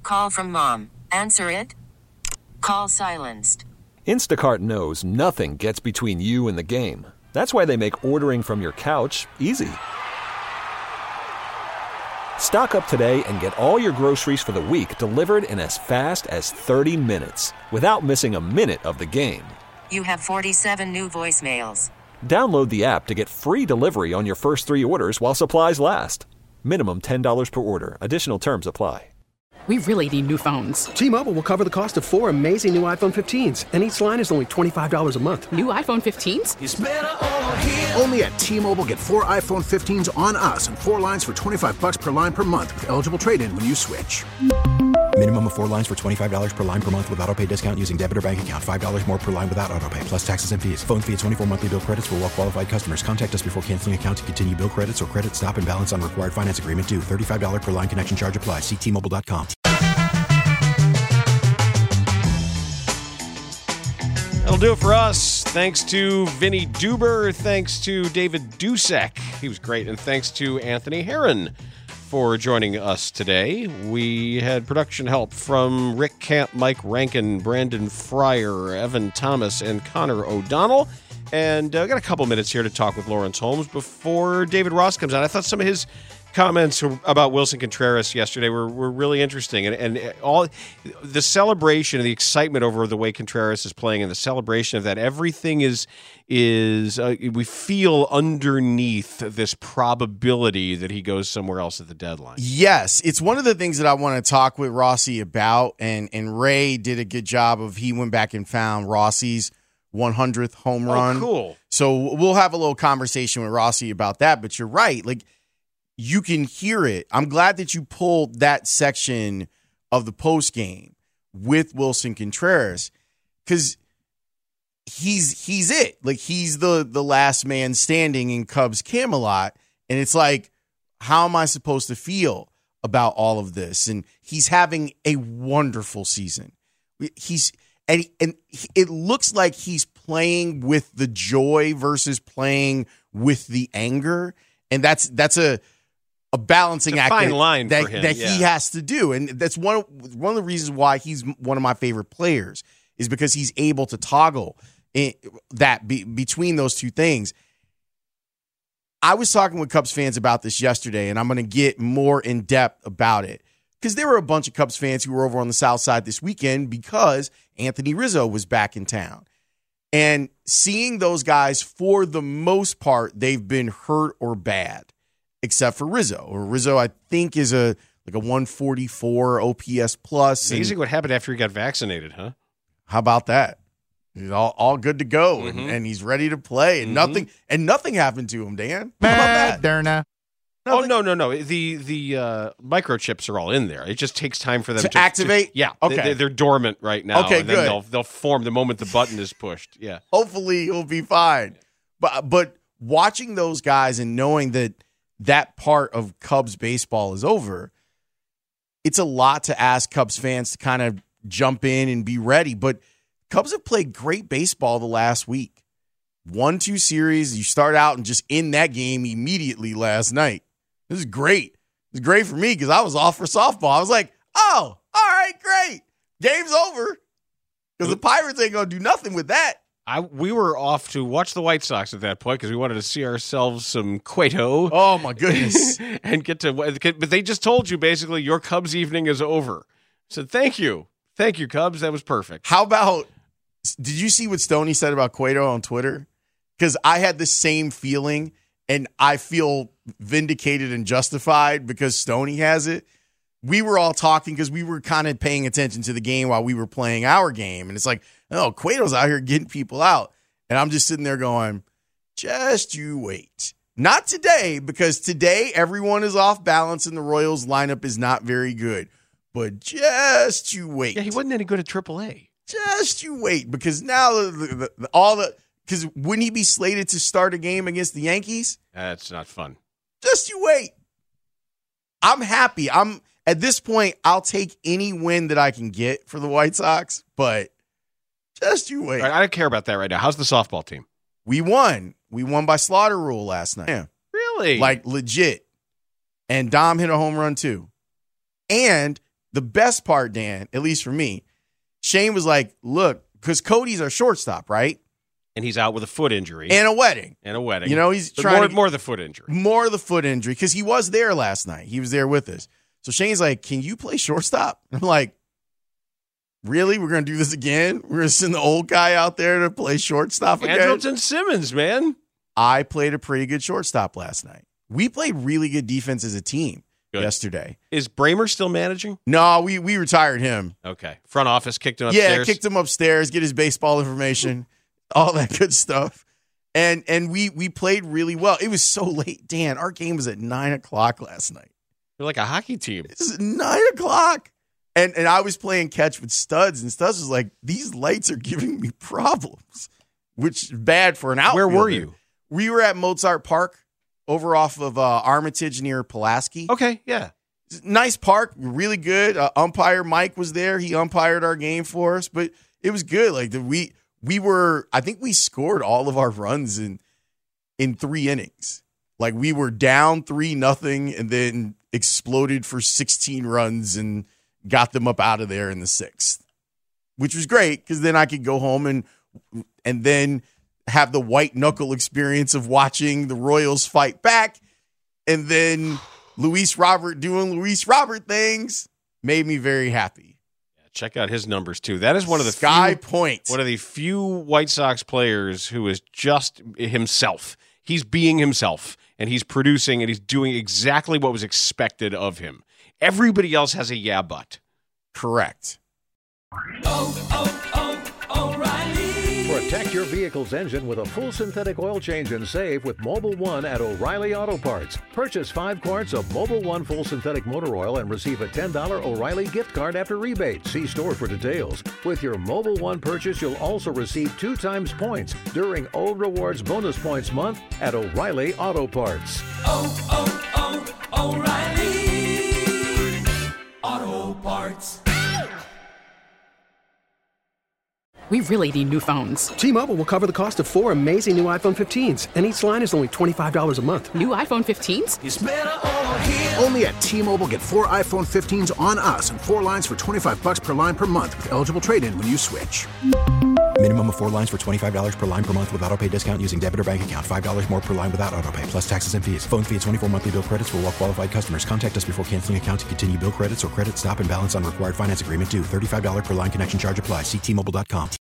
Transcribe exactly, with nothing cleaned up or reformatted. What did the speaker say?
Call from mom. Answer it. Call silenced. Instacart knows nothing gets between you and the game. That's why they make ordering from your couch easy. Stock up today and get all your groceries for the week delivered in as fast as thirty minutes without missing a minute of the game. You have forty-seven new voicemails. Download the app to get free delivery on your first three orders while supplies last. Minimum ten dollars per order. Additional terms apply. We really need new phones. T-Mobile will cover the cost of four amazing new iPhone fifteens, and each line is only twenty-five dollars a month. New iPhone fifteens? It's better over here. Only at T-Mobile, get four iPhone fifteens on us and four lines for twenty-five bucks per line per month with eligible trade-in when you switch. Minimum of four lines for twenty-five dollars per line per month with autopay discount using debit or bank account. five dollars more per line without autopay, plus taxes and fees. Phone fee at twenty-four monthly bill credits for well-qualified customers. Contact us before canceling account to continue bill credits or credit stop and balance on required finance agreement due. thirty-five dollars per line connection charge applies. See T Mobile dot com. That'll do it for us. Thanks to Vinny Duber. Thanks to David Dusek. He was great. And thanks to Anthony Herron for joining us today. We had production help from Rick Camp, Mike Rankin, Brandon Fryer, Evan Thomas, and Connor O'Donnell. And I uh, got a couple minutes here to talk with Lawrence Holmes before David Ross comes on. I thought some of his comments about Wilson Contreras yesterday were, were really interesting, and, and all the celebration and the excitement over the way Contreras is playing and the celebration of that, everything is is uh, we feel underneath this probability that he goes somewhere else at the deadline. Yes, it's one of the things that I want to talk with Rossi about, and and Ray did a good job of, he went back and found Rossi's one hundredth home run. Oh, cool. So we'll have a little conversation with Rossi about that, but you're right, like, you can hear it. I'm glad that you pulled that section of the post game with Wilson Contreras, because he's he's it. Like, he's the the last man standing in Cubs Camelot, and it's like, how am I supposed to feel about all of this? And he's having a wonderful season. He's and and it looks like he's playing with the joy versus playing with the anger, and that's that's a a balancing it's a act fine that, line that, for him, that yeah. he has to do. And that's one of, one of the reasons why he's one of my favorite players, is because he's able to toggle in, that be, between those two things. I was talking with Cubs fans about this yesterday, and I'm going to get more in depth about it, because there were a bunch of Cubs fans who were over on the South Side this weekend because Anthony Rizzo was back in town. And seeing those guys, for the most part, they've been hurt or bad, except for Rizzo. Or Rizzo, I think, is a like a one forty-four O P S plus. Amazing what happened after he got vaccinated, huh? How about that? He's all, all good to go, Mm-hmm. and, and he's ready to play, and Mm-hmm. nothing and nothing happened to him, Dan. How about that? Derna. Oh, no, no, no. The the uh, microchips are all in there. It just takes time for them to, To activate? To, yeah. Okay. They, they're dormant right now. Okay, and then good. They'll, they'll form the moment the button is pushed. Yeah. Hopefully he'll be fine. But but watching those guys and knowing that that part of Cubs baseball is over, it's a lot to ask Cubs fans to kind of jump in and be ready. But Cubs have played great baseball the last week. One two series, you start out and just in that game immediately last night. This is great. It's great for me because I was off for softball. I was like, oh, all right, great. Game's over. Because the Pirates ain't going to do nothing with that. I we were off to watch the White Sox at that point because we wanted to see ourselves some Cueto. Oh, my goodness. And get to, but they just told you basically your Cubs evening is over. I said, thank you. Thank you, Cubs. That was perfect. How about, did you see what Stoney said about Cueto on Twitter? Because I had the same feeling, and I feel vindicated and justified because Stoney has it. We were all talking because we were kind of paying attention to the game while we were playing our game. And it's like, oh, Cueto's out here getting people out. And I'm just sitting there going, just you wait. Not today, because today everyone is off balance and the Royals lineup is not very good. But just you wait. Yeah, he wasn't any good at triple A. Just you wait, because now the, the, the, all the because wouldn't he be slated to start a game against the Yankees? That's not fun. Just you wait. I'm happy. I'm at this point, I'll take any win that I can get for the White Sox, but just you wait. Right, I don't care about that right now. How's the softball team? We won. We won by slaughter rule last night. Yeah. Really? Like legit. And Dom hit a home run too. And the best part, Dan, at least for me, Shane was like, look, because Cody's our shortstop, right? And he's out with a foot injury. And a wedding. And a wedding. You know, he's but trying more, to, more the foot injury. More the foot injury, because he was there last night. He was there with us. So Shane's like, can you play shortstop? I'm like, really? We're going to do this again? We're going to send the old guy out there to play shortstop again? Andrelton Simmons, man. I played a pretty good shortstop last night. We played really good defense as a team good. yesterday. Is Bramer still managing? No, we we retired him. Okay. Front office kicked him upstairs? Yeah, kicked him upstairs, get his baseball information, all that good stuff. And and we we played really well. It was so late, Dan. Our game was at nine o'clock last night. You're like a hockey team. It's nine o'clock. And and I was playing catch with Studs, and Studs was like, these lights are giving me problems, which is bad for an outfielder. Where were you? We were at Mozart Park over off of uh, Armitage near Pulaski. Okay, yeah. Nice park, really good. Uh, umpire Mike was there. He umpired our game for us, but it was good. Like the, we we were, I think we scored all of our runs in in three innings. Like we were down three nothing, and then exploded for sixteen runs and got them up out of there in the sixth, which was great because then I could go home and and then have the white knuckle experience of watching the Royals fight back, and then Luis Robert doing Luis Robert things made me very happy. Yeah, check out his numbers too. That is one of the Sky few, Point. One of the few White Sox players who is just himself. He's being himself, and he's producing, and he's doing exactly what was expected of him. Everybody else has a yeah, but. Correct. Oh, oh, oh, O'Reilly. Protect your vehicle's engine with a full synthetic oil change and save with Mobil one at O'Reilly Auto Parts. Purchase five quarts of Mobil one full synthetic motor oil and receive a ten dollars O'Reilly gift card after rebate. See store for details. With your Mobil one purchase, you'll also receive two times points during O Rewards Bonus Points Month at O'Reilly Auto Parts. Oh, oh, oh, O'Reilly Auto Parts. We really need new phones. T-Mobile will cover the cost of four amazing new iPhone fifteens, and each line is only twenty-five dollars a month. New iPhone fifteens? It's better over here. Only at T-Mobile, get four iPhone fifteens on us and four lines for twenty-five dollars per line per month with eligible trade-in when you switch. Minimum of four lines for twenty-five dollars per line per month with autopay discount using debit or bank account. five dollars more per line without autopay, plus taxes and fees. Phone fee at twenty-four monthly bill credits for well-qualified customers. Contact us before canceling account to continue bill credits or credit stop and balance on required finance agreement due. thirty-five dollars per line connection charge applies. See T Mobile dot com.